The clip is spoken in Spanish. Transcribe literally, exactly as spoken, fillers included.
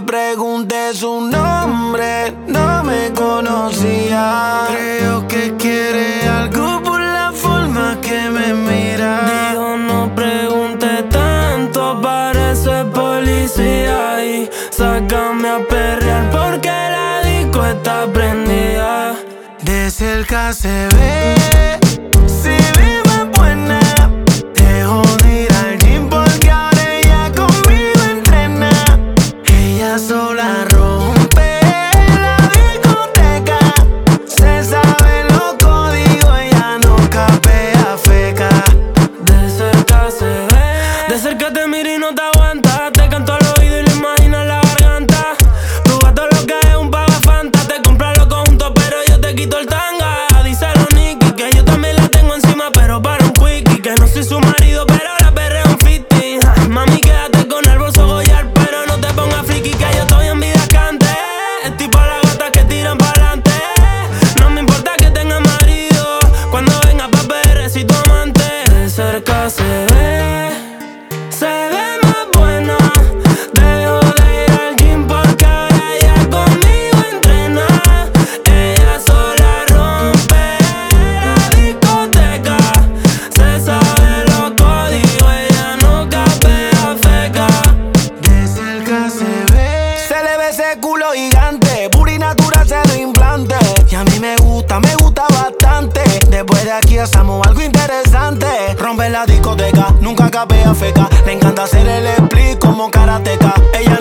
pregunté su nombre, no me conocía. Creo que quiere algo por la forma que me mira. Dijo no pregunte tanto, parece policía. Y sácame a perrear porque la disco está prendida. De cerca se ve, si vive buena. Dejo de ir al gym porque ahora ella conmigo entrena. Ella sola rompe la discoteca. Se sabe los códigos, ella no capea feca. De cerca se ve, de cerca te miro y no te aguanta. Te canto al oído y lo imaginas en la garganta. Tu gato lo que es un pagafanta. Te compra los conjuntos pero yo te quito el tanga. Díselo Nicky que yo también la tengo encima pero para un quickie. Que no soy su marido pero la perreo un fifty. Ay, mami quédate con el bolso Goyard pero no te pongas friki que yo estoy en vida cante. Es tipo las gatas que tiran pa'lante. No me importa que tenga marido cuando venga pa' P R si tu amante. De cerca se ve, se ve más buena. Dejo de ir al gym porque ahora ella conmigo entrena. Ella sola rompe la discoteca. Se sabe los códigos, ella no capea feca. De cerca se ve, se le ve ese culo gigante. Puri natural se lo implante. Y a mí me gusta, me gusta bastante. Después de aquí hacemos algo interesante. Rompe la discoteca, nunca capea feca. Le encanta hacer el split como karateca. Ella